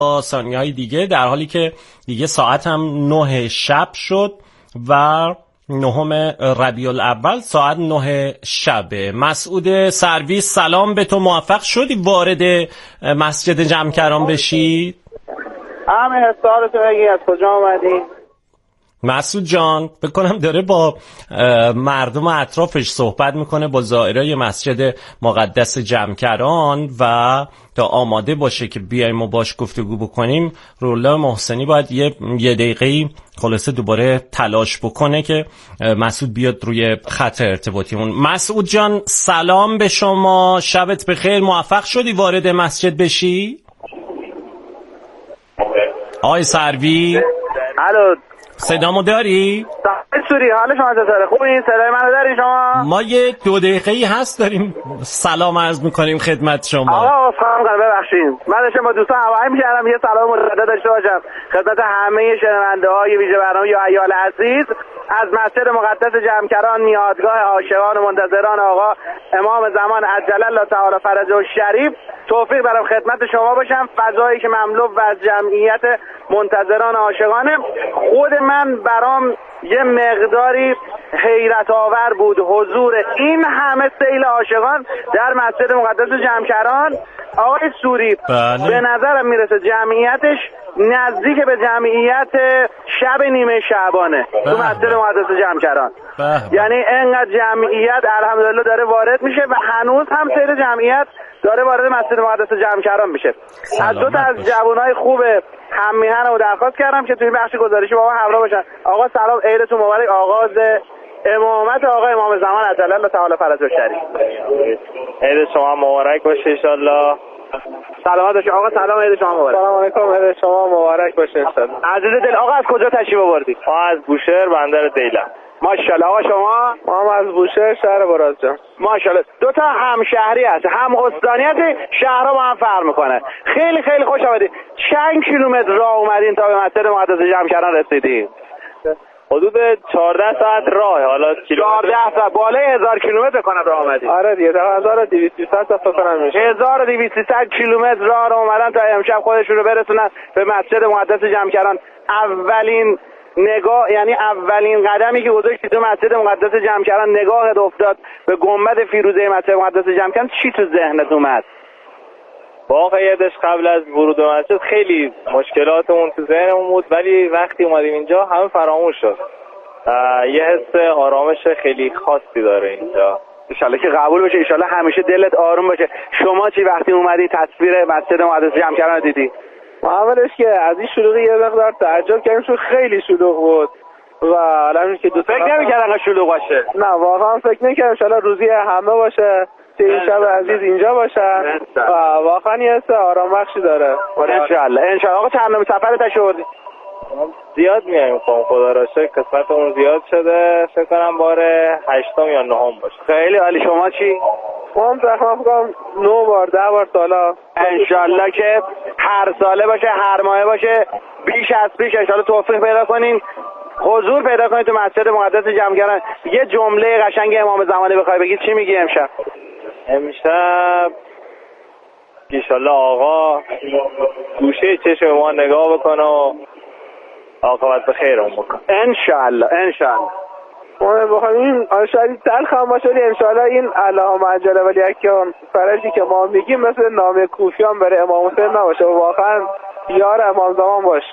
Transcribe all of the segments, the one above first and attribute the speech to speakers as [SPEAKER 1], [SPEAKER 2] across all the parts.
[SPEAKER 1] ثانیه‌های دیگه، در حالی که دیگه ساعت هم 9 شب شد و 9 ربیع الاول ساعت 9 شبه. مسعود سرویس سلام به تو، موفق شدی وارد مسجد جمکران بشی؟
[SPEAKER 2] همه حسارتو بگی از کجا آمدی؟
[SPEAKER 1] مسعود جان بکنم داره با مردم اطرافش صحبت میکنه، با زائرای مسجد مقدس جمکران، و تا آماده باشه که بیایم و باش گفتگو بکنیم رولا محسنی باید یه دقیقه‌ای خلاصه دوباره تلاش بکنه که مسعود بیاد روی خط ارتباطیمون. مسعود جان سلام به شما، شبت بخیر، موفق شدی وارد مسجد بشی؟ آقای سروی
[SPEAKER 2] الو،
[SPEAKER 1] صدامو داری؟
[SPEAKER 2] سوری حال شما چطوره؟ خوبین؟ صدای منو داری شما؟
[SPEAKER 1] ما یه 2 دقیقه‌ای هست داریم سلام عرض میکنیم خدمت شما.
[SPEAKER 2] آقا سلام کنم، ببخشید من داشتم با دوستان هوایی می‌کردم، یه سلام مجدد داشته باشم خدمت همه شنونده‌های ویژه برنامه یا عیال عزیز از مسجد مقدس جمکران، میادگاه عاشقان و منتظران آقا امام زمان عجل الله تعالی فرجه الشریف. توفیق برام خدمت شما باشم، فضایی که مملو از جمعیت منتظران عاشقانه. خود من برام یه مقداری حیرت آور بود حضور این همه سیل عاشقان در مسجد مقدس جمکران. آقای سوری
[SPEAKER 1] بله.
[SPEAKER 2] به نظرم میرسه جمعیتش نزدیک به جمعیت شب نیمه شعبانه تو مسجد مقدس جمکران. یعنی انقدر جمعیت الحمدلله داره وارد میشه و هنوز هم سیر جمعیت داره وارد مسجد مقدس جمکران میشه. از دو تا از جوانای خوب هم میهنمو درخواست کردم که توی بخش گزارشی با ما همراه باشن. آقا سلام، عیدتون مبارک. آغاز امامت آقا امام زمان عجل الله تعالی فرجه الشریف.
[SPEAKER 3] عید شما مبارک باشه ان شاء الله.
[SPEAKER 2] سلامت باشید آقا. سلام، عید شما مبارک.
[SPEAKER 3] سلام علیکم، عید شما مبارک باشه ان شاء الله.
[SPEAKER 2] عزیز دل، آقا از کجا تشریف آوردید؟
[SPEAKER 3] ما از بوشهر بندر دیلم.
[SPEAKER 2] ماشاءالله. آقا شما؟
[SPEAKER 3] ما از بوشهر شهر برازجان.
[SPEAKER 2] ماشاءالله. دو تا همشهری هست، هم استانیت، شهرها با هم فرق میکنه. خیلی خیلی خوش آمدید. چند کیلومتر راه اومدین تا به مسجد مقدس جمکران رسیدین؟
[SPEAKER 3] حدود 14 ساعت راه. حالا
[SPEAKER 2] 14 ساعت، بالای 1000 کیلومتر کنم راه اومدید.
[SPEAKER 3] آره دیگه، 1200 تا فکر کنم میشه.
[SPEAKER 2] 1200 کیلومتر راه رو اومدن تا امشب خودشون رو برسونن به مسجد مقدس جمکران. اولین نگاه، یعنی اولین قدمی که گذاشتی تو مسجد مقدس جمکران، نگاهت افتاد به گنبد فیروزه مسجد مقدس جمکران، چی تو ذهنت اومد؟
[SPEAKER 3] واقعیتش قبل از ورود به مسجد خیلی مشکلاتمون تو ذهنمون بود، ولی وقتی اومدیم اینجا همه فراموش شد. یه حس آرامش خیلی خاصی داره اینجا.
[SPEAKER 2] انشالله که قبول بشه، انشالله همیشه دلت آروم باشه. شما چی وقتی اومدی تصویر مسجد مقدس جمکران رو دیدی؟
[SPEAKER 3] اولش که از این شلوغی یه مقدار تعجب کردیم، چون خیلی شلوغ بود و الان که دوست
[SPEAKER 2] فکر نمی‌کردم شلوغ باشه.
[SPEAKER 3] نه واقعا فکر نمی‌کردم انشالله روزی همه باشه، این شب عزیز اینجا باشن و واقعا یه حس آرام بخشی داره.
[SPEAKER 2] انشالله. آقا چند نوع سفر تشریف آوردی؟
[SPEAKER 3] زیاد میایم خدا را شکر، قسمتمون زیاد شده، فکر کنم بار 8م یا 9م باشه.
[SPEAKER 2] خیلی عالی. شما چی؟
[SPEAKER 3] ما هم تقریبا فکر کنم 9 بار 10 بار سالا.
[SPEAKER 2] انشالله که هر ساله باشه، هر ماهه باشه، بیش از بیش انشالله توفیق پیدا کنین، حضور پیدا کنید تو مسجد مقدس جمکران. یه جمله قشنگ امام زمانی بخوای بگی چی میگی امشب؟
[SPEAKER 3] امشب انشالله آقا گوشه چشم ما نگاه بکنه و عاقبت به خیرمون بکنه.
[SPEAKER 2] انشالله.
[SPEAKER 3] ما بخوایم شاید تلخ هم باشه، ولی انشالله این اللهم عجل ولی اکرم فرجی که ما میگیم مثل نام کوفیان برای امام حسین نباشه و واقعا یار امام زمان باشه.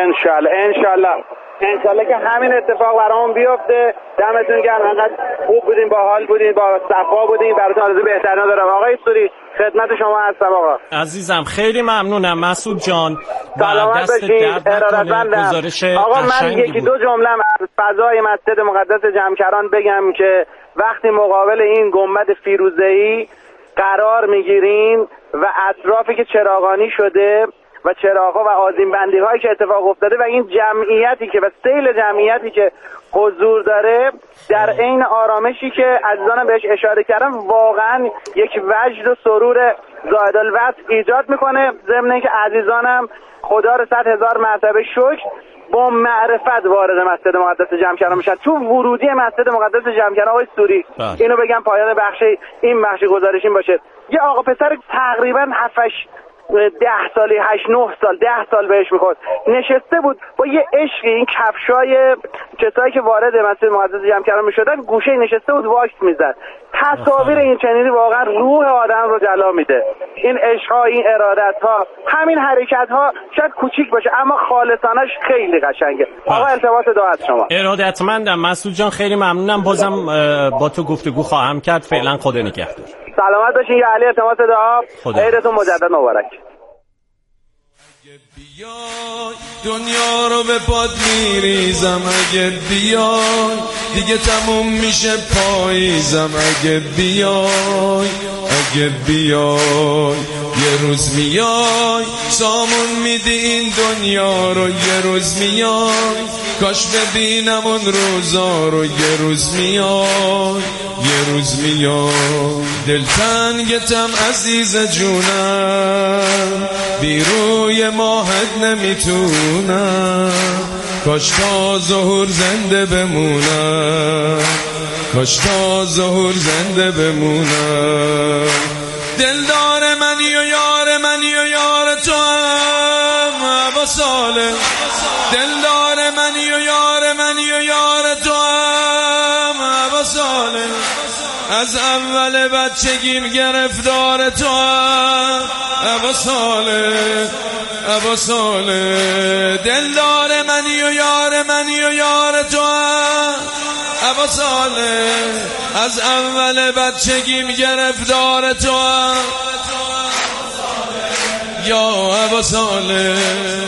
[SPEAKER 2] انشالله که همین اتفاق برامون بیفته. دمتون گرم، انقدر خوب بودین، با حال بودین، با صفا بودین، براتون آرزوی بهترین دارم. آقای سوری خدمت شما هستم. آقا
[SPEAKER 1] عزیزم خیلی ممنونم مسعود جان،
[SPEAKER 2] سلامت باشید، ارادتمندم. آقا من یکی دو جمله از فضای مسجد مقدس جمکران بگم که وقتی مقابل این گنبد فیروزه‌ای قرار میگیرین و اطرافی که چراغانی شده و چراغ‌ها و آذین‌بندی‌هایی که اتفاق افتاده و این جمعیتی که و سیل جمعیتی که حضور داره، در عین آرامشی که عزیزانم بهش اشاره کردم، واقعا یک وجد و سرور زائد الوصف ایجاد میکنه. ضمن اینکه عزیزانم خدا رو 100,000 مرتبه شکر با معرفت وارد مسجد مقدس جمکران میشن. تو ورودی مسجد مقدس جمکران آقای سوری، اینو بگم پایان این بخش گزارش این باشه، یه آقا پسر تقریبا 10 سالی 8-9 سال 10 سال بهش میخورد، نشسته بود با یه عشقی این کفشای کسایی که وارد مسجد مقدس جمکران میشدن گوشه نشسته بود واکس میزد. تصاویر این چنینی واقعا روح آدم رو جلا میده. این عشق‌ها، این ارادت‌ها، همین حرکت‌ها شاید کوچیک باشه اما خالصانش خیلی قشنگه. آقا التماس دعا از شما.
[SPEAKER 1] ارادتمندم مسعود جان، خیلی ممنونم. بازم با تو گفتگو خواهم کرد. فعلا خدا نگهدار.
[SPEAKER 2] سلامت باشین یا علی. التماس دعا. عیدتون مجدد مبارک.
[SPEAKER 4] بیای دنیا رو به پاد میریزم، اگه بیای دیگه تموم میشه پاییزم، اگه بیای یه روز میای سامون میدی این دنیا رو، یه روز میای کاش ببینم اون روزا رو، یه روز میای دلتنگتم عزیز جونم، بی روی ماهت نمیتونم، کاش تا ظهور زنده بمونم، دلدار منی و یار تو هم عباساله، دلدار منی و یار تو هم عباساله، از اول بچگیم گرفتار تو هم عباساله، دلدار منی و یار تو هم عباساله، از اول بچگیم گرفتار تو هم یا عباساله.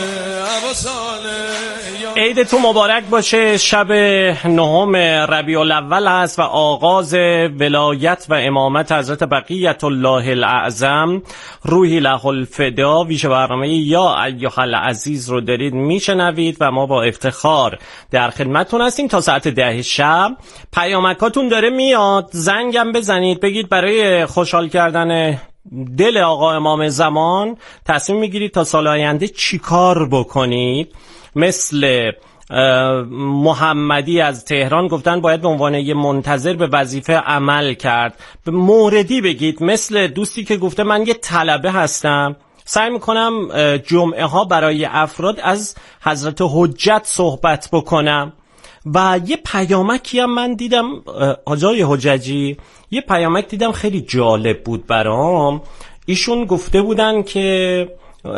[SPEAKER 1] عیدتون مبارک باشه. شب 9 ربیع الاول هست و آغاز ولایت و امامت حضرت بقیت الله الاعظم روحی له الفدا ویژه برنامه یا ایها العزیز رو دارید میشنوید و ما با افتخار در خدمتتون هستیم تا ساعت 10 شب. پیامکاتون داره میاد، زنگم بزنید بگید برای خوشحال کردن دل آقا امام زمان تصمیم میگیرید تا سال آینده چی کار بکنید. مثل محمدی از تهران گفتن باید به عنوان یه منتظر به وظیفه عمل کرد. به موردی بگید. مثل دوستی که گفته من یه طلبه هستم، سعی میکنم جمعه ها برای افراد از حضرت حجت صحبت بکنم. و یه پیامکی هم من دیدم آقای حججی، یه پیامک دیدم خیلی جالب بود برام. ایشون گفته بودن که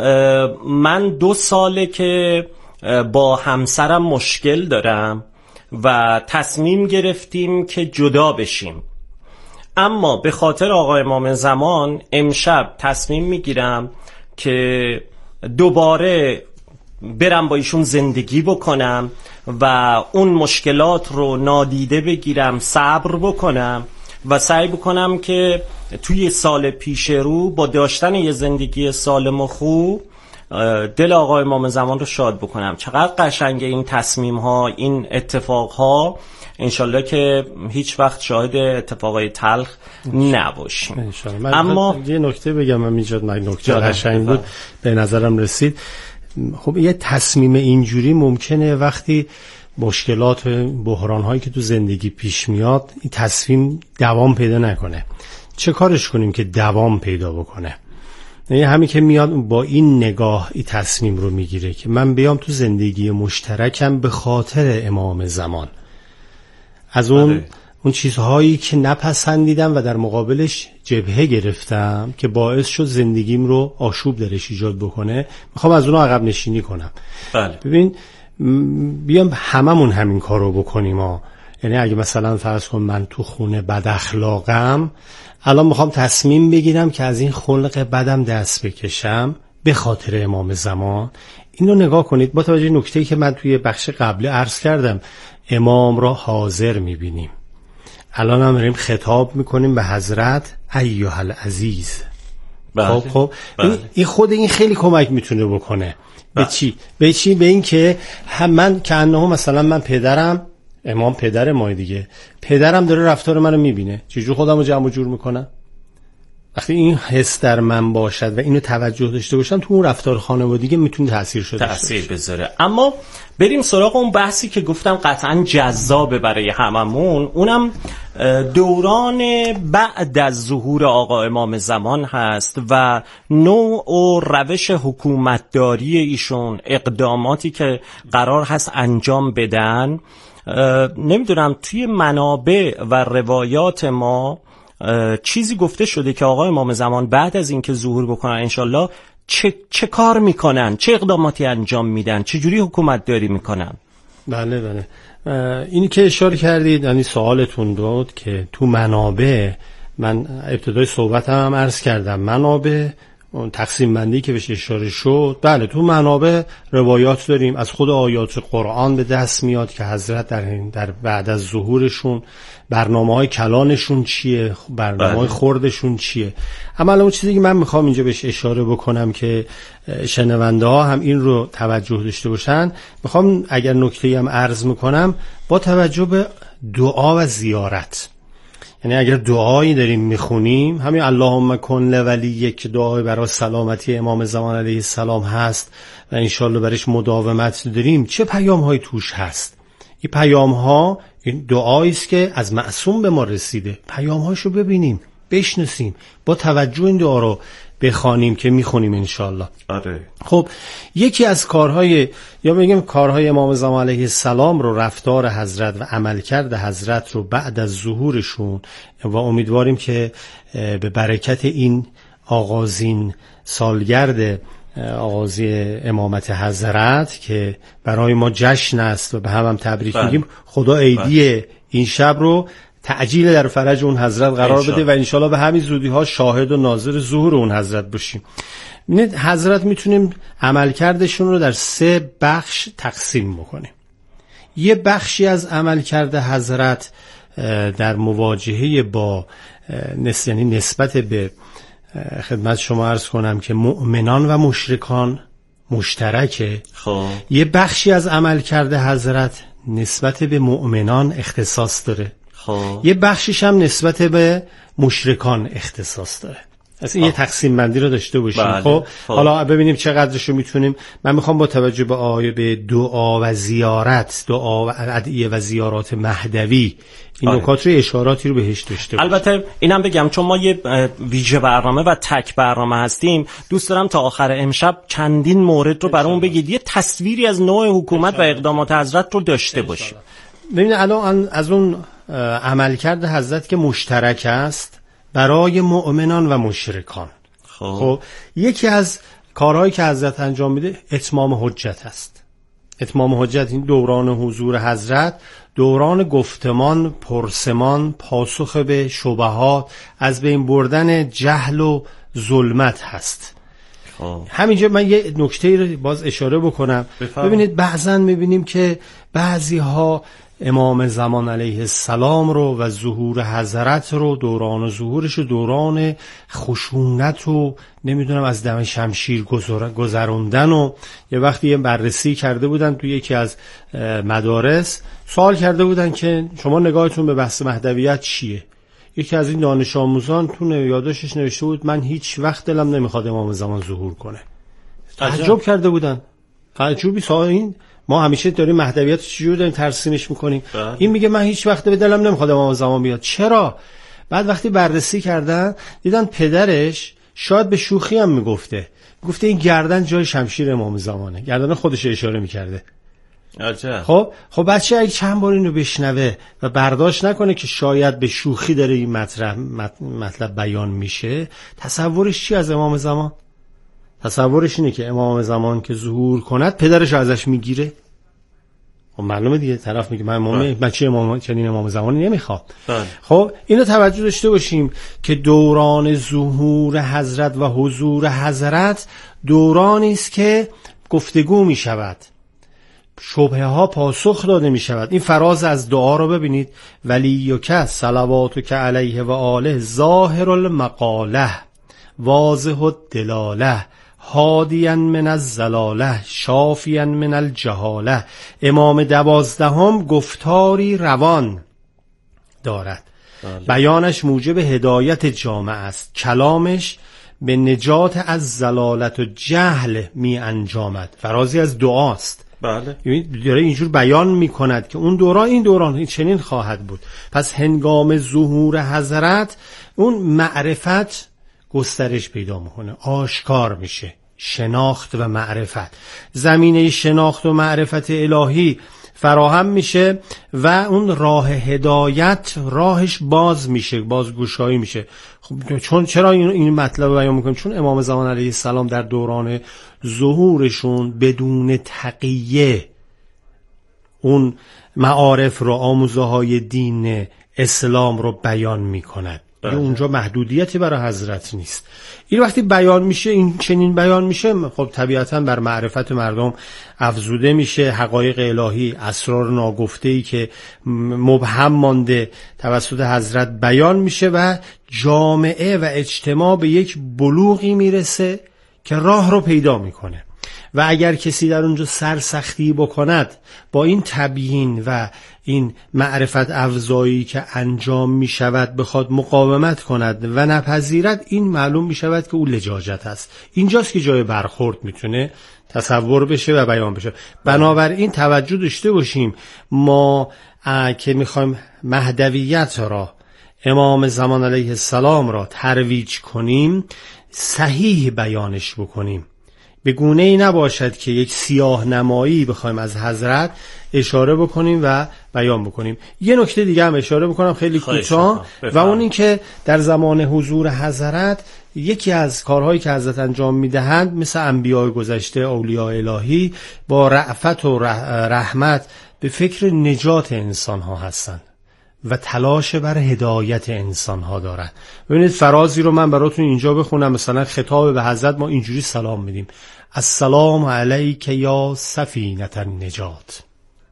[SPEAKER 1] من 2 ساله که با همسرم مشکل دارم و تصمیم گرفتیم که جدا بشیم، اما به خاطر آقا امام زمان امشب تصمیم میگیرم که دوباره برم با ایشون زندگی بکنم و اون مشکلات رو نادیده بگیرم، صبر بکنم و سعی بکنم که توی سال پیش رو با داشتن یه زندگی سالم و خوب دل آقا امام زمان رو شاد بکنم. چقدر قشنگه این تصمیم ها، این اتفاق ها. انشالله که هیچ وقت شاهد اتفاقای تلخ نباشیم.
[SPEAKER 5] اما یه نکته بگم، من اینجا نکته قشنگ بود به نظرم رسید. خب یه تصمیم اینجوری ممکنه وقتی مشکلات بحران هایی که تو زندگی پیش میاد این تصمیم دوام پیدا نکنه. چه کارش کنیم که دوام پیدا بکنه؟ یعنی همین که میاد با این نگاه این تصمیم رو میگیره که من بیام تو زندگی مشترکم به خاطر امام زمان از اون چیزهایی که نپسندیدم و در مقابلش جبهه گرفتم که باعث شد زندگیم رو آشوب درش ایجاد بکنه، میخوام از اونها عقب نشینی کنم. ببین بیام هممون همین کار رو بکنیم یعنی اگه مثلا فرض کن من تو خونه بد اخلاقم، الان میخوام تصمیم بگیرم که از این خلق بدم دست بکشم به خاطر امام زمان. اینو نگاه کنید با توجه نکته‌ای که من توی بخش قبلی عرض کردم، امام را حاضر میبینیم. الان هم داریم خطاب میکنیم به حضرت ایها العزیز. خب این خود این خیلی کمک میتونه بکنه. به چی؟ به این که من که انه مثلا من پدرم، امام پدر ما دیگه، پدرم داره رفتار منو میبینه، چجور خودم رو جمع و جور میکنم؟ وقتی این حس در من باشد و اینو توجه داشته باشم تو اون رفتار خانوادگی میتونه تأثیر
[SPEAKER 1] بذاره. اما بریم سراغ اون بحثی که گفتم قطعا جذابه برای هممون، اونم دوران بعد از ظهور آقا امام زمان هست و نوع و روش حکومتداری ایشون، اقداماتی که قرار هست انجام بدن. نمیدونم توی منابع و روایات ما چیزی گفته شده که آقا امام زمان بعد از اینکه ظهور بکنن انشالله چه کار میکنن، چه اقداماتی انجام میدن، چه جوری حکومتداری میکنن؟
[SPEAKER 5] بله اینی که اشاره کردید، یعنی سوالتون بود که تو منابع، من ابتدای صحبتم هم عرض کردم منابع اون تقسیم بندی که بهش اشاره شد، بله تو منابع روایات داریم، از خود آیات قرآن به دست میاد که حضرت در بعد از ظهورشون برنامه‌های کلانشون چیه، برنامه‌های خوردشون چیه. اما اون چیزی که من میخوام اینجا بهش اشاره بکنم که شنونده ها هم این رو توجه داشته باشن، میخوام اگر نکته‌ای هم عرض میکنم با توجه به دعا و زیارت. یعنی اگر دعایی داریم میخونیم، همین اللهم کن لولی یک دعای برای سلامتی امام زمان علیه السلام هست و انشالله برش مداومت داریم، چه پیام های توش هست؟ این پیام ها، این دعایی است که از معصوم به ما رسیده، پیام هاشو ببینیم، بشناسیم، با توجه این دعا رو بخوانیم که میخونیم انشالله.
[SPEAKER 1] آره.
[SPEAKER 5] خب یکی از کارهای، یا بگیم کارهای امام زمان علیه السلام رو، رفتار حضرت و عملکرد حضرت رو بعد از ظهورشون، و امیدواریم که به برکت این آغازین سالگرد آغازی امامت حضرت که برای ما جشن است و به هم تبریک میگیم، خدا عیدی این شب رو تعجیل در فرج اون حضرت قرار بده و انشالله به همین زودی ها شاهد و ناظر ظهور اون حضرت باشیم. حضرت میتونیم عملکردشون رو در 3 بخش تقسیم بکنیم. یه بخشی از عملکرد حضرت در مواجهه با یعنی نسبت به خدمت شما عرض کنم که مؤمنان و مشرکان مشترکه. یه بخشی از عملکرد حضرت نسبت به مؤمنان اختصاص داره، یه بخشش هم نسبت به مشرکان اختصاص داره. از این یه تقسیم بندی رو داشته باشیم.
[SPEAKER 1] بله.
[SPEAKER 5] خب حالا ببینیم چقدرشو میتونیم. من میخوام با توجه به آیه به دعا و زیارت، دعا و ادعیه و زیارات مهدوی، این نکات رو اشاراتی رو بهش داشته باشیم.
[SPEAKER 1] البته اینم بگم چون ما یه ویژه برنامه و تک برنامه هستیم، دوست دارم تا آخر امشب چندین مورد رو برامون بگید، یه تصویری از نوع حکومت و اقدامات حضرت رو داشته باشیم.
[SPEAKER 5] ببینید الان از اون عملکرد حضرت که مشترک است برای مؤمنان و مشرکان، خب یکی از کارهایی که حضرت انجام میده اتمام حجت است. اتمام حجت، این دوران حضور حضرت دوران گفتمان، پرسمان، پاسخ به شبهات، از بین بردن جهل و ظلمت هست. همینجا من یه نکته رو باز اشاره بکنم. ببینید بعضا میبینیم که بعضی ها امام زمان علیه السلام رو و ظهور حضرت رو، دوران ظهورش رو دوران خشونت و نمیدونم از دم شمشیر گذروندن، و یه وقتی یه بررسی کرده بودن تو یکی از مدارس، سوال کرده بودن که شما نگاهتون به بحث مهدویت چیه؟ یکی از این دانش آموزان تو یادداشتش نوشته بود من هیچ وقت دلم نمیخواد امام زمان ظهور کنه. تعجب کرده بودن. تعجبی این ما همیشه داریم مهدویت چجوری داریم ترسیمش میکنیم. این میگه من هیچ وقت به دلم نمیخواد امام زمان بیاد. چرا؟ بعد وقتی بررسی کردن دیدن پدرش شاید به شوخی هم میگفته این گردن جای شمشیر امام زمانه، گردن خودش اشاره میکرده. خب بچه اگه چند بار اینو بشنوه و برداشت نکنه که شاید به شوخی داره این مطلب بیان میشه، تصورش چی از امام زمان؟ تصورش اینه که امام زمان که ظهور کند پدرش ازش میگیره. خب معلومه دیگه، طرف میگه من چنین امام زمانی نمیخوام. خب اینو توجه داشته باشیم که دوران ظهور حضرت و حضور حضرت دورانی است که گفتگو میشود، شبهه ها پاسخ داده می شود. این فراز از دعا رو ببینید، ولیک صلواتک علیه و آله ظاهر المقاله واضح الدلاله هادیا من الزلاله شافیا من الجهاله. امام 12 گفتاری روان دارد، بیانش موجب هدایت جامعه است، کلامش به نجات از زلالت و جهل می انجامد. فرازی از دعاست.
[SPEAKER 1] بله.
[SPEAKER 5] داره اینجور بیان میکند که اون دوران این دوران چنین خواهد بود. پس هنگام ظهور حضرت اون معرفت گسترش پیدا میکنه، آشکار میشه، شناخت و معرفت، زمینه شناخت و معرفت الهی فراهم میشه و اون راه هدایت راهش باز میشه، بازگشایی میشه. خب چرا این مطلب بیان میکنیم؟ چون امام زمان علیه السلام در دوران ظهورشون بدون تقیه اون معارف رو، آموزه های دین اسلام رو بیان میکند. اونجا محدودیتی برای حضرت نیست. این وقتی بیان میشه، این چنین بیان میشه، خب طبیعتا بر معرفت مردم افزوده میشه، حقایق الهی، اسرار ناگفته‌ای که مبهم مانده توسط حضرت بیان میشه و جامعه و اجتماع به یک بلوغی میرسه که راه رو پیدا میکنه. و اگر کسی در اونجا سرسختی بکند با این تبیین و این معرفت افزایی که انجام می شود بخواد مقاومت کند و نپذیرد، این معلوم می شود که او لجاجت است. اینجاست که جای برخورد میتونه تصور بشه و بیان بشه. بنابراین توجه داشته باشیم، ما که میخوایم مهدویت را، امام زمان علیه السلام را ترویج کنیم، صحیح بیانش بکنیم، به گونه ای نباشد که یک سیاه نمایی بخوایم از حضرت اشاره بکنیم و بیان بکنیم. یه نکته دیگه هم اشاره بکنم خیلی کوتاه، و اون این که در زمان حضور حضرت یکی از کارهایی که حضرت انجام میدهند مثل انبیاء گذشته، اولیاء الهی، با رأفت و رحمت به فکر نجات انسان ها هستند و تلاش بر هدایت انسان ها دارن. ببینید فرازی رو من براتون اینجا بخونم. مثلا خطاب به حضرت ما اینجوری سلام میدیم: السلام علیک یا سفینة النجات.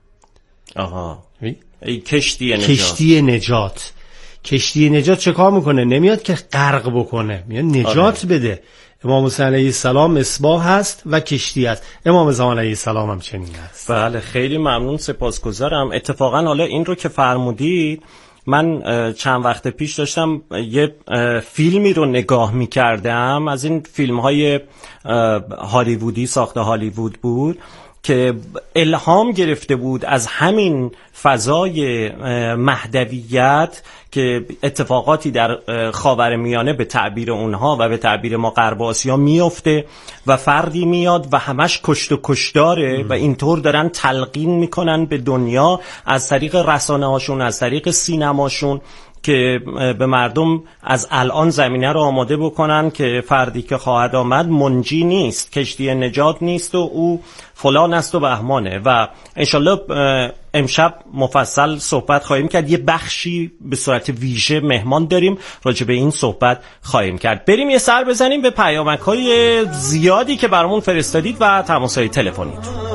[SPEAKER 1] ای کشتی نجات.
[SPEAKER 5] کشتی نجات. کشتی نجات چه کار میکنه؟ نمیاد که غرق بکنه، میاد نجات بده. امام حسین علیه السلام مصباح هست و کشتی است. امام زمان علیه السلام هم چنین است.
[SPEAKER 1] بله، خیلی ممنون، سپاسگزارم. اتفاقا حالا این رو که فرمودید، من چند وقت پیش داشتم یه فیلمی رو نگاه می‌کردم، از این فیلم‌های هالیوودی، ساخته هالیوود بود، که الهام گرفته بود از همین فضای مهدویت که اتفاقاتی در خاورمیانه به تعبیر اونها و به تعبیر ما غرب آسیا میفته و فردی میاد و همش کشت و کشتاره و اینطور دارن تلقین میکنن به دنیا از طریق رسانه هاشون، از طریق سینماشون، که به مردم از الان زمینه رو آماده بکنن که فردی که خواهد آمد منجی نیست، کشتی نجات نیست و او فلان است و بهمانه. و انشالله امشب مفصل صحبت خواهیم کرد. یه بخشی به صورت ویژه مهمان داریم، راجع به این صحبت خواهیم کرد. بریم یه سر بزنیم به پیامک‌های زیادی که برامون فرستادید و تماس‌های تلفنیتون.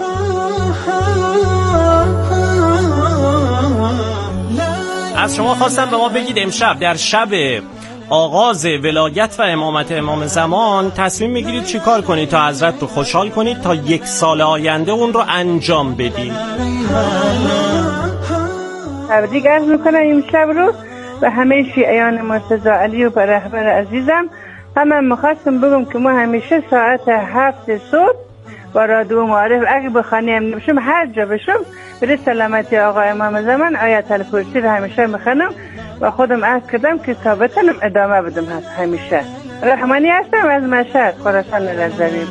[SPEAKER 1] از شما خواستم به ما بگید امشب در شب آغاز ولایت و امامت امام زمان تصمیم میگیرید چی کار کنید تا حضرت رو خوشحال کنید تا 1 سال آینده اون رو انجام بدید.
[SPEAKER 6] تبریک عرض میکنم این شب رو و همه شیعیان مرتضی علی و رهبر عزیزم. هم میخواستم بگم که ما همیشه ساعت 7 صبح با رادیو معارف اگه بخوانیم نمیشم هر جا بشم برای سلامتی آقا امام زمان آیت الکرسی رو همیشه میخونم و خودم عهد کردم که تا بتونم ادامه بدم همیشه. رحمانی هستم از مشهد، خراسان رضوی.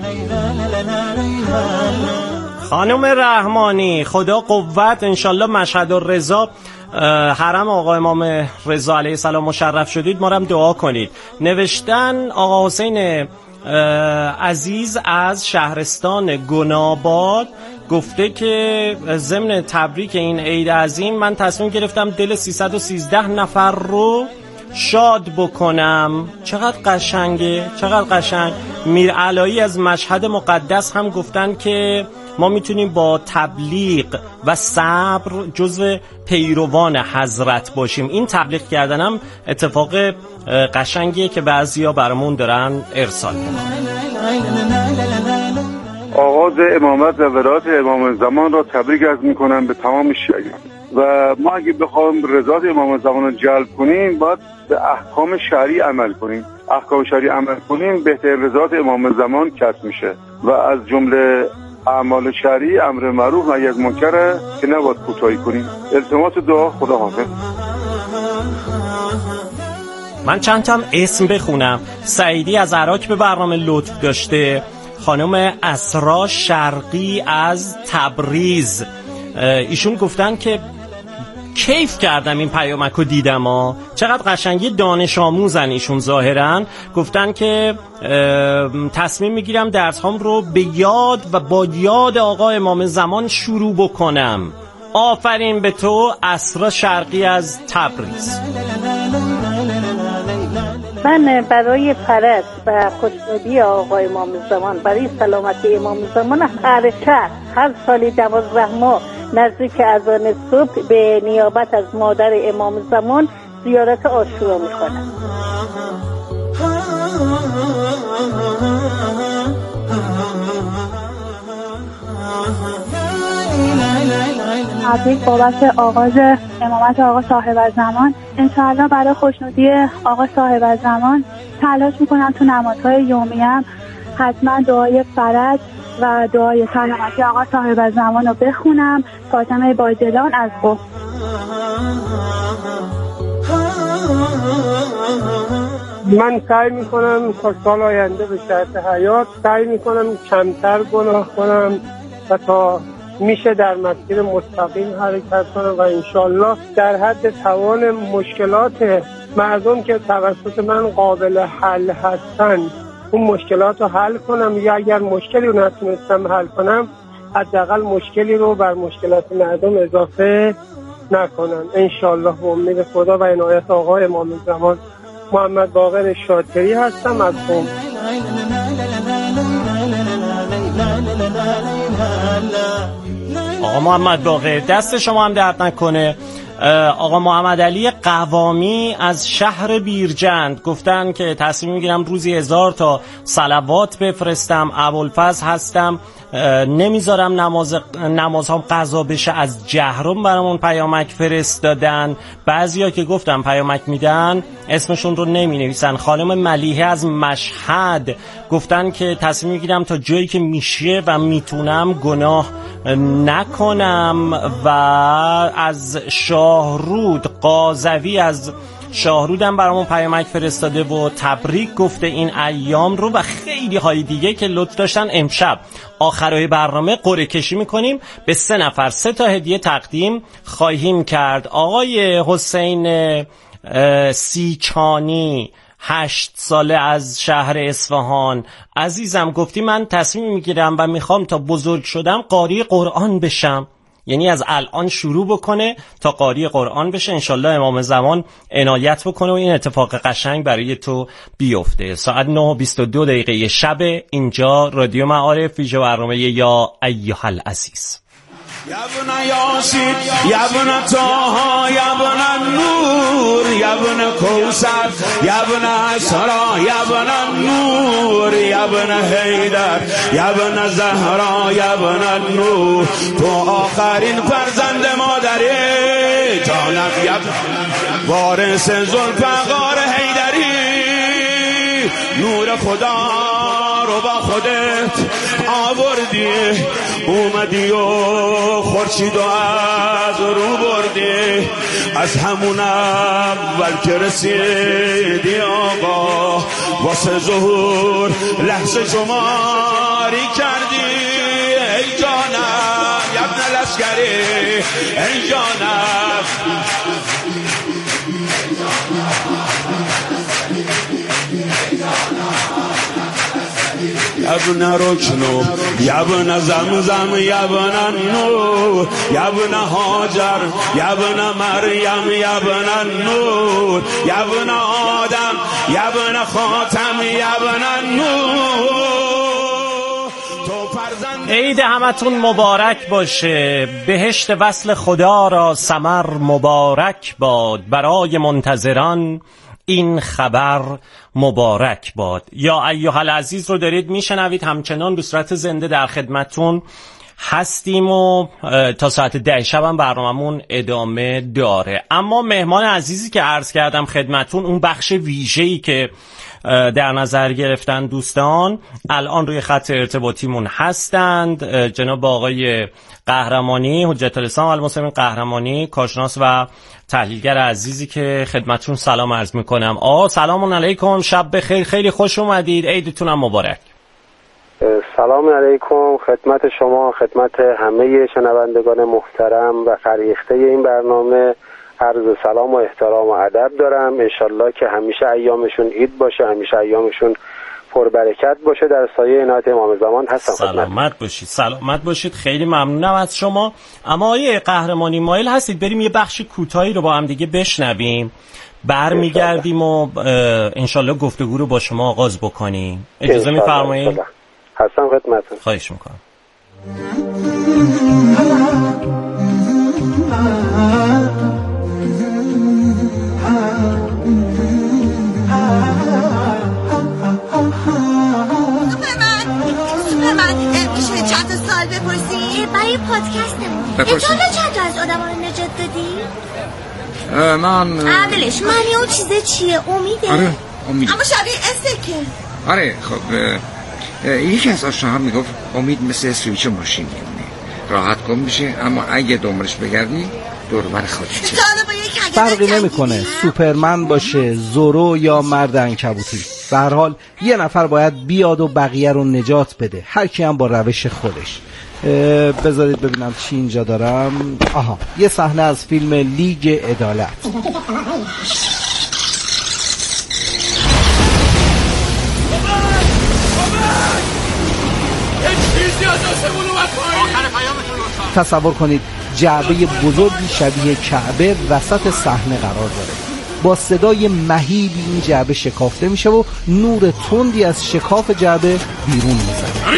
[SPEAKER 1] خانم رحمانی، خدا قوت، انشالله مشهد و رضا، حرم آقا امام رضا علیه السلام مشرف شدید، ما رو هم دعا کنید. نوشتن آقا حسین عزیز از شهرستان گناباد گفته که ضمن تبریک این عید عظیم من تصمیم گرفتم دل 313 نفر رو شاد بکنم. چقدر قشنگه، چقدر قشنگ. میرعلایی از مشهد مقدس هم گفتن که ما میتونیم با تبلیغ و صبر جزو پیروان حضرت باشیم. این تبلیغ کردن هم اتفاق قشنگیه که بعضیا برامون دارن ارسال میکنن.
[SPEAKER 7] آغاز امامت و ولایت امام زمان را تبریک عرض میکنم به تمام شیعیان و ما اگه بخوایم رضایت امام زمان رو جلب کنیم باید به احکام شرعی عمل کنیم. احکام شرعی عمل کنیم بهترین رضایت امام زمان کسب میشه و از جمله اعمال شرعی امر معروف نهی از منکر که نباید کوتاهی کنیم. التماس دعا. خدا حافظ.
[SPEAKER 1] من چند تا اسم بخونم. سعیدی از عراق به برنامه لطف داشته. خانم اسرا شرقی از تبریز، ایشون گفتن که کیف کردم این پیامکو دیدم ها، چقدر قشنگی، دانش آموزن ایشون ظاهرا. گفتن که تصمیم میگیرم درس‌هام رو به یاد و با یاد آقا امام زمان شروع بکنم. آفرین به تو اسرا شرقی از تبریز.
[SPEAKER 8] من برای فرج و خوشنودی آقا امام زمان، برای سلامتی امام زمان، هر سال 12 ماه نزدیک اذان صبح به نیابت از مادر امام زمان زیارت عاشورا میکنم.
[SPEAKER 9] تبریک بابت آغاز امامت آقا صاحب زمان. انشاءالله برای خوشنودی آقا صاحب زمان تلاش میکنم تو نمازهای یومیم حتما دعای فرج و دعای سلامتی آقا صاحب زمان رو بخونم. فاطمه بایدلان از قم.
[SPEAKER 10] من سعی میکنم تا سال آینده به شرط حیات سعی میکنم کمتر گناه کنم و تا میشه در مسیر مستقیم حرکت کنم و انشالله در حد توان مشکلات مردم که توسط من قابل حل هستن اون مشکلات رو حل کنم، یا اگر مشکلی رو نتونستم حل کنم حداقل مشکلی رو بر مشکلات مردم اضافه نکنم انشالله. به امید خدا و عنایت آقا امام زمان. محمد باقر شاطری هستم از قم.
[SPEAKER 1] آقا محمد باقر دست شما هم درد نکنه. آقا محمد علی قوامی از شهر بیرجند گفتن که تصمیم میگیرم روزی 1000 تا صلوات بفرستم. ابوالفضل هستم، نمیذارم نمازهام قضا بشه، از جهرم برامون پیامک فرستادن. بعضیا که گفتم پیامک میدن اسمشون رو نمی نویسن. خانم ملیحه از مشهد گفتن که تصمیم میگیرم تا جایی که میشه و میتونم گناه نکنم. و از شاهرود قاضوی از شاهرودم برامون پیامک فرستاده و تبریک گفته این ایام رو و خیلی های دیگه که لطف داشتن. امشب آخرای برنامه قرعه کشی میکنیم، به 3 نفر 3 تا هدیه تقدیم خواهیم کرد. آقای حسین سیچانی 8 ساله از شهر اصفهان عزیزم گفتی من تصمیم میگیرم و میخوام تا بزرگ شدم قاری قرآن بشم. یعنی از الان شروع بکنه تا قاری قرآن بشه. انشالله امام زمان عنایت بکنه و این اتفاق قشنگ برای تو بیفته. ساعت 9:22 شب اینجا رادیو معارف، ویژه برنامه یا ایها العزیز.
[SPEAKER 4] یبن یاسین یبن طه یبن نور یبن کوثر یبن اسرا یبن نور یبن حیدر یبن زهرا یبن نور، تو آخرین فرزند مادری جانم یبن وارث ذوالفقار حیدری، نور خدا رو با خودت آوردی اومدی و خورشید و از رو بردی، از همون اول که رسیدی آقا واسه ظهور لحظه شماری کردی. ای جانم یبن لشکری، ای جانم یبن رکنو یبن زمزم یبن نور یبن هاجر یبن مریم یبن نور یبن آدم یبن خاتم یبن نور.
[SPEAKER 1] عید همتون مبارک باشه، بهشت وصل خدا را ثمر مبارک باد، برای منتظران این خبر مبارک باد. یا ایها العزیز رو دارید میشنوید، همچنان به صورت زنده در خدمتون هستیم و تا ساعت 10 شب هم برنامه‌مون ادامه داره. اما مهمان عزیزی که عرض کردم خدمتون، اون بخش ویژه‌ای که در نظر گرفتن دوستان الان روی خط ارتباطیمون هستند، جناب آقای قهرمانی، حجت الاسلام والمسلمین قهرمانی، کارشناس و تحلیلگر عزیزی که خدمتتون سلام عرض میکنم. سلام علیکم، شب بخیر، خیلی خوش اومدید، عیدتون هم مبارک.
[SPEAKER 11] سلام علیکم خدمت شما، خدمت همه شنوندگان محترم و فریخته این برنامه عرض سلام و احترام و ادب دارم. انشالله که همیشه ایامشون عید باشه، همیشه ایامشون پربرکت باشه. در سایه عنایت امام زمان هستم.
[SPEAKER 1] سلامت باشید. خیلی ممنونم از شما. اما آقای قهرمانی مایل هستید بریم یه بخش کوتاهی رو با هم دیگه بشنویم، برمیگردیم و انشالله گفتگو رو با شما آغاز بکنیم. اجازه میفرمایید؟
[SPEAKER 11] هستم خدمتتون.
[SPEAKER 1] خواهش میکنم.
[SPEAKER 12] میشه چند تا سوال بپرسی؟ برای پادکستمون چند تا از آدم رو نجات دادی؟
[SPEAKER 13] من
[SPEAKER 12] عملش معنی اون چیزه چیه؟ امیده؟
[SPEAKER 13] آره امید.
[SPEAKER 12] اما شبیه استکه.
[SPEAKER 13] آره خب یکی از آشناها میگفت امید مثل سویچ ماشین میمونه، راحت گم میشه اما اگه دنبالش بگردی دور بر خودشه.
[SPEAKER 14] فرقی نمیکنه سوپرمن باشه، زورو یا مرد عنکبوتی، به هر حال یه نفر باید بیاد و بقیه رو نجات بده، هر کی هم با روش خودش. بذارید ببینم چی اینجا دارم. آها، یه صحنه از فیلم لیگ عدالت. تصور کنید جعبه بزرگی شبیه کعبه وسط صحنه قرار داره. با صدای مهیبی این جعبه شکافته میشه و نور تندی از شکاف جعبه بیرون میزنه.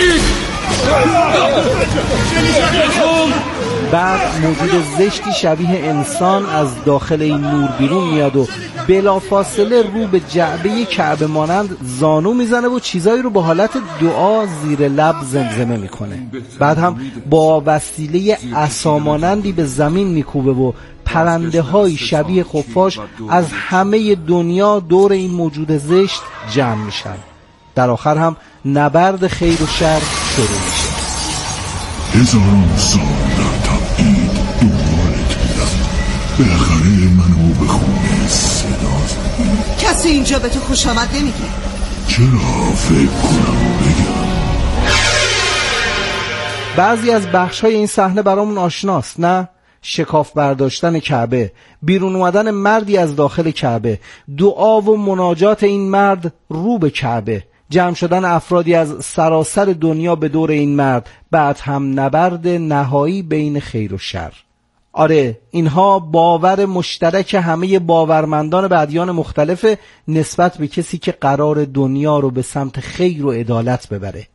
[SPEAKER 14] بعد موجود زشتی شبیه انسان از داخل این نور بیرون میاد و بلافاصله رو به جعبه کعبه مانند زانو میزنه و چیزایی رو با حالت دعا زیر لب زمزمه میکنه. بعد هم با وسیله عصا مانندی به زمین میکوبه و پرنده های شبیه خفاش از همه دنیا دور این موجود زشت جمع میشن. در آخر هم نبرد خیر و شر شروع میشه.
[SPEAKER 15] هزاران سال در تبعید دنبالت بودم، بالاخره منو به خونه صدا زدی.
[SPEAKER 16] کسی اینجا به تو خوش آمد نمیگه.
[SPEAKER 15] چرا فکر کنم بگم؟
[SPEAKER 14] بعضی از بخش‌های این صحنه برامون آشناست، نه؟ شکاف برداشتن کعبه، بیرون اومدن مردی از داخل کعبه، دعا و مناجات این مرد رو به کعبه، جمع شدن افرادی از سراسر دنیا به دور این مرد، بعد هم نبرد نهایی بین خیر و شر. آره، اینها باور مشترک همه باورمندان به ادیان مختلف نسبت به کسی که قرار دنیا رو به سمت خیر و عدالت ببره.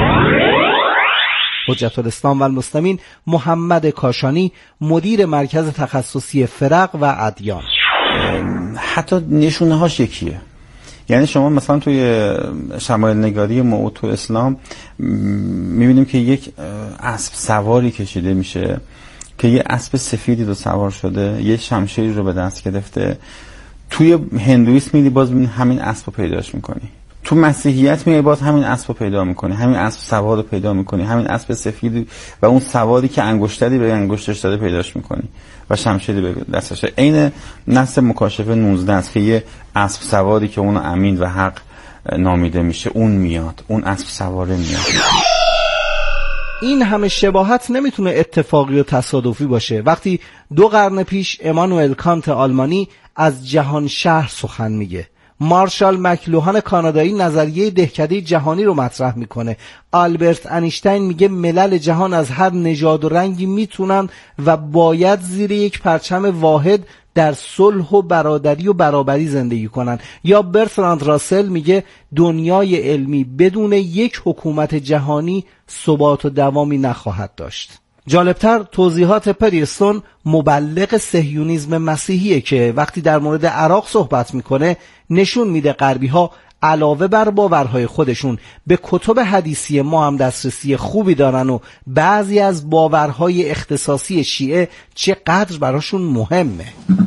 [SPEAKER 14] حجت الاسلام والمسلمین محمد کاشانی، مدیر مرکز تخصصی فرق و ادیان.
[SPEAKER 17] حتی نشونه هاش یکیه. یعنی شما مثلا توی شمایل نگاری موعود تو اسلام میبینیم که یک اسب سواری کشیده میشه که یه اسب سفیدی رو سوار شده، یه شمشیری رو به دست گرفته. توی هندویسم میدی باز همین اسب رو پیداش میکنی، تو مسیحیت میای باز همین اسب رو پیدا میکنی، همین اسب سوار رو پیدا میکنی، همین اسب سفید و اون سواری که انگشتری به انگشتش داده پیداش میکنی و شمشیری به دستشه. عین نص مکاشفه 19 است که یه اسب سواری که اون امین و حق نامیده میشه اون میاد، اون اسب سواره میاد.
[SPEAKER 14] این همه شباهت نمیتونه اتفاقی و تصادفی باشه. وقتی 2 قرن پیش امانوئل کانت آلمانی از جهان شهر سخن میگه، مارشال مکلوهان کانادایی نظریه دهکده جهانی رو مطرح میکنه، آلبرت انیشتین میگه ملل جهان از هر نژاد و رنگی میتونن و باید زیر یک پرچم واحد در صلح و برادری و برابری زندگی کنن، یا برتراند راسل میگه دنیای علمی بدون یک حکومت جهانی ثبات و دوامی نخواهد داشت. جالبتر توضیحات پریستون مبلغ صهیونیسم مسیحیه که وقتی در مورد عراق صحبت میکنه نشون میده غربی ها علاوه بر باورهای خودشون به کتب حدیثی ما هم دسترسی خوبی دارن و بعضی از باورهای اختصاصی شیعه چقدر براشون مهمه.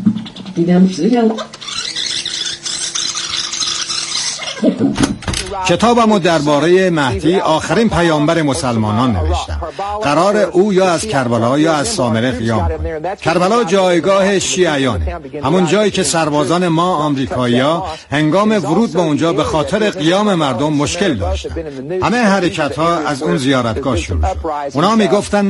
[SPEAKER 18] کتابمو درباره مهدی آخرین پیامبر مسلمانان نوشتم. قرار او یا از کربلا یا از سامره قیام کنه. کربلا جایگاه شیعیانه، همون جایی که سربازان ما آمریکایی‌ها هنگام ورود به اونجا به خاطر قیام مردم مشکل داشتن. همه حرکت‌ها از اون زیارتگاه شروع شد. اونا میگفتن